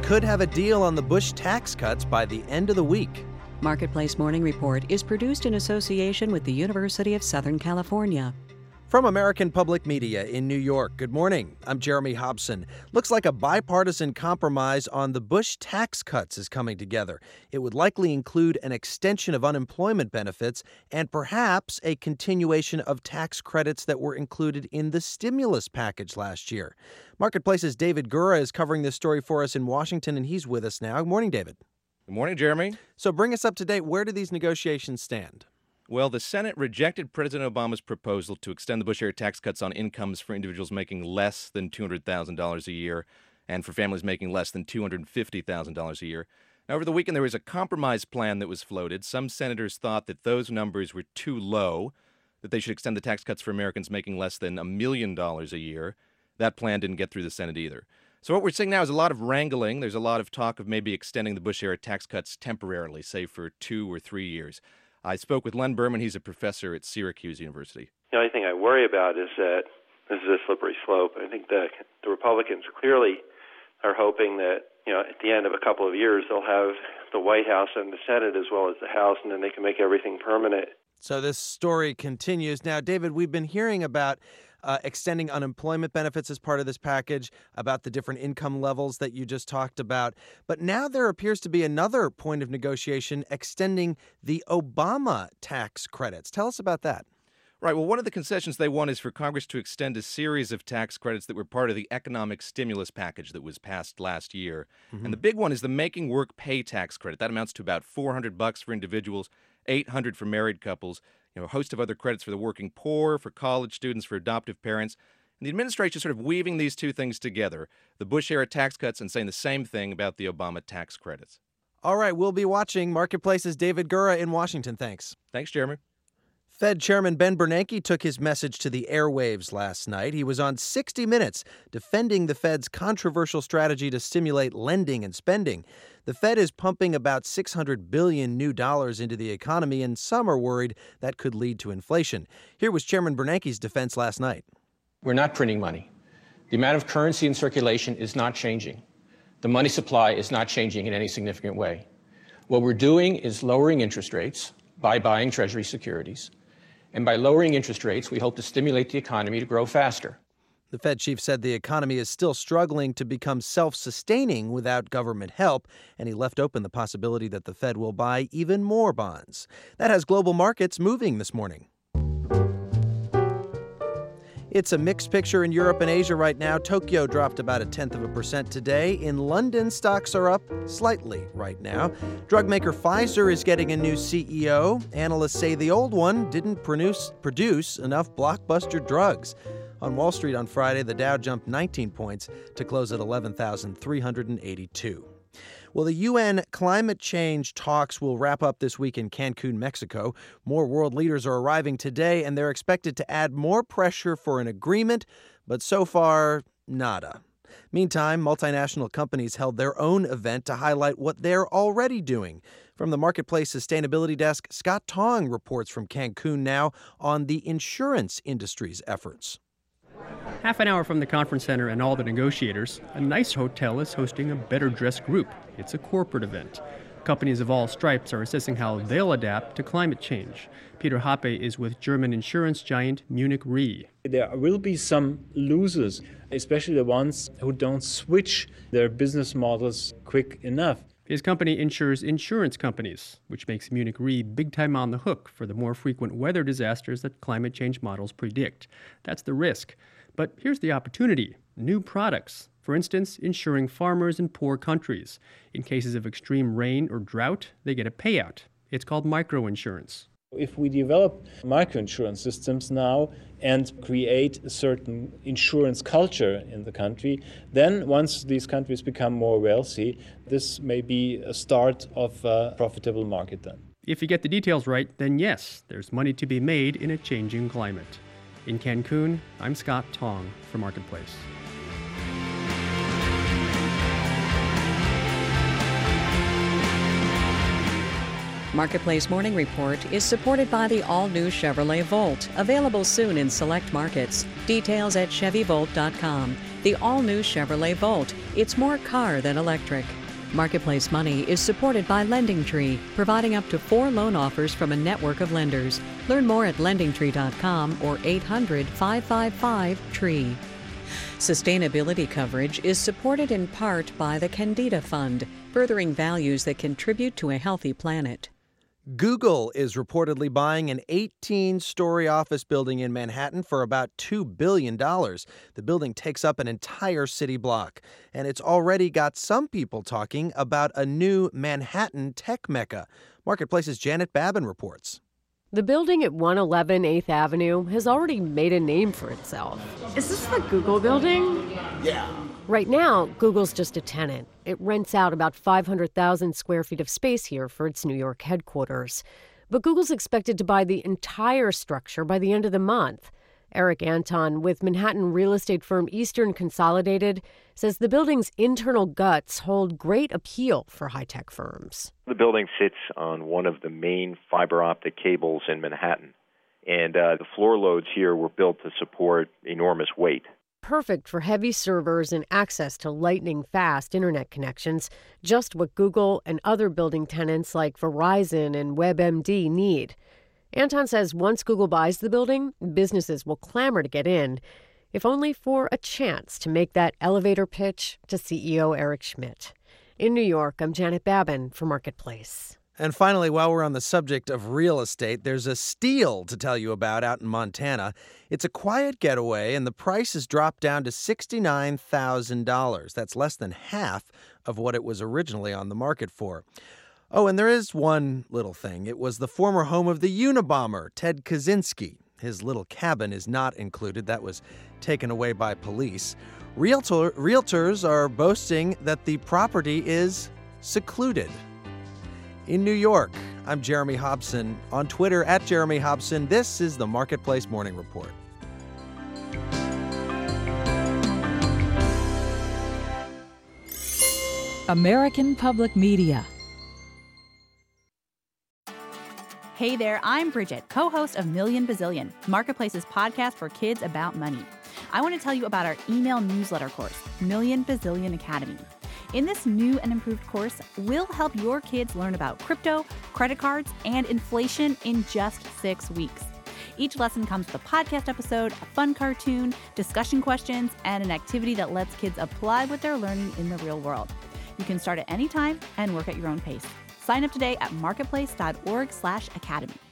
could have a deal on the Bush tax cuts by the end of the week. Marketplace Morning Report is produced in association with the University of Southern California. From American Public Media in New York, good morning. I'm Jeremy Hobson. Looks like a bipartisan compromise on the Bush tax cuts is coming together. It would likely include an extension of unemployment benefits and perhaps a continuation of tax credits that were included in the stimulus package last year. Marketplace's David Gura is covering this story for us in Washington, and he's with us now. Good morning, David. Good morning, Jeremy. So bring us up to date. Where do these negotiations stand? Well, the Senate rejected President Obama's proposal to extend the Bush-era tax cuts on incomes for individuals making less than $200,000 a year and for families making less than $250,000 a year. Now, over the weekend, there was a compromise plan that was floated. Some senators thought that those numbers were too low, that they should extend the tax cuts for Americans making less than $1 million a year. That plan didn't get through the Senate either. So what we're seeing now is a lot of wrangling. There's a lot of talk of maybe extending the Bush-era tax cuts temporarily, say for 2 or 3 years. I spoke with Len Berman. He's a professor at Syracuse University. The only thing I worry about is that this is a slippery slope. I think the Republicans clearly are hoping that, at the end of a couple of years, they'll have the White House and the Senate as well as the House, and then they can make everything permanent. So this story continues. Now, David, we've been hearing about extending unemployment benefits as part of this package, about the different income levels that you just talked about. But now there appears to be another point of negotiation, extending the Obama tax credits. Tell us about that. Right. Well, one of the concessions they want is for Congress to extend a series of tax credits that were part of the economic stimulus package that was passed last year. And the big one is the Making Work Pay tax credit. That amounts to about $400 for individuals, $800 for married couples. A host of other credits for the working poor, for college students, for adoptive parents. And the administration is sort of weaving these two things together, the Bush-era tax cuts and saying the same thing about the Obama tax credits. All right, we'll be watching. Marketplace's David Gura in Washington. Thanks. Thanks, Jeremy. Fed Chairman Ben Bernanke took his message to the airwaves last night. He was on 60 Minutes defending the Fed's controversial strategy to stimulate lending and spending. The Fed is pumping about $600 billion new dollars into the economy, and some are worried that could lead to inflation. Here was Chairman Bernanke's defense last night. We're not printing money. The amount of currency in circulation is not changing. The money supply is not changing in any significant way. What we're doing is lowering interest rates by buying Treasury securities. And by lowering interest rates, we hope to stimulate the economy to grow faster. The Fed chief said the economy is still struggling to become self-sustaining without government help, and he left open the possibility that the Fed will buy even more bonds. That has global markets moving this morning. It's a mixed picture in Europe and Asia right now. Tokyo dropped about 0.1% today. In London, stocks are up slightly right now. Drug maker Pfizer is getting a new CEO. Analysts say the old one didn't produce enough blockbuster drugs. On Wall Street on Friday, the Dow jumped 19 points to close at 11,382. Well, the UN climate change talks will wrap up this week in Cancun, Mexico. More world leaders are arriving today, and they're expected to add more pressure for an agreement, but so far, nada. Meantime, multinational companies held their own event to highlight what they're already doing. From the Marketplace Sustainability Desk, Scott Tong reports from Cancun now on the insurance industry's efforts. Half an hour from the conference center and all the negotiators, a nice hotel is hosting a better-dressed group. It's a corporate event. Companies of all stripes are assessing how they'll adapt to climate change. Peter Hoppe is with German insurance giant Munich Re. There will be some losers, especially the ones who don't switch their business models quick enough. His company insures insurance companies, which makes Munich Re big time on the hook for the more frequent weather disasters that climate change models predict. That's the risk. But here's the opportunity: new products. For instance, insuring farmers in poor countries. In cases of extreme rain or drought, they get a payout. It's called microinsurance. If we develop microinsurance systems now and create a certain insurance culture in the country, then once these countries become more wealthy, this may be a start of a profitable market then. If you get the details right, then yes, there's money to be made in a changing climate. In Cancun, I'm Scott Tong for Marketplace. Marketplace Morning Report is supported by the all-new Chevrolet Volt, available soon in select markets. Details at ChevyVolt.com. the all-new Chevrolet Volt. It's more car than electric. Marketplace Money is supported by LendingTree, providing up to 4 loan offers from a network of lenders. Learn more at lendingtree.com or 800-555-TREE. Sustainability coverage is supported in part by the Candida Fund, furthering values that contribute to a healthy planet. Google is reportedly buying an 18-story office building in Manhattan for about $2 billion. The building takes up an entire city block, and it's already got some people talking about a new Manhattan tech mecca. Marketplace's Janet Babin reports. The building at 111 8th Avenue has already made a name for itself. Is this the Google building? Yeah. Right now, Google's just a tenant. It rents out about 500,000 square feet of space here for its New York headquarters. But Google's expected to buy the entire structure by the end of the month. Eric Anton with Manhattan real estate firm Eastern Consolidated says the building's internal guts hold great appeal for high-tech firms. The building sits on one of the main fiber optic cables in Manhattan, and the floor loads here were built to support enormous weight. Perfect for heavy servers and access to lightning-fast internet connections, just what Google and other building tenants like Verizon and WebMD need. Anton says once Google buys the building, businesses will clamor to get in, if only for a chance to make that elevator pitch to CEO Eric Schmidt. In New York, I'm Janet Babin for Marketplace. And finally, while we're on the subject of real estate, there's a steal to tell you about out in Montana. It's a quiet getaway, and the price has dropped down to $69,000. That's less than half of what it was originally on the market for. Oh, and there is one little thing. It was the former home of the Unabomber, Ted Kaczynski. His little cabin is not included. That was taken away by police. Realtors are boasting that the property is secluded. In New York, I'm Jeremy Hobson. On Twitter, @Jeremy Hobson. This is the Marketplace Morning Report. American Public Media. Hey there, I'm Bridget, co-host of Million Bazillion, Marketplace's podcast for kids about money. I want to tell you about our email newsletter course, Million Bazillion Academy. In this new and improved course, we'll help your kids learn about crypto, credit cards, and inflation in just 6 weeks. Each lesson comes with a podcast episode, a fun cartoon, discussion questions, and an activity that lets kids apply what they're learning in the real world. You can start at any time and work at your own pace. Sign up today at marketplace.org/academy.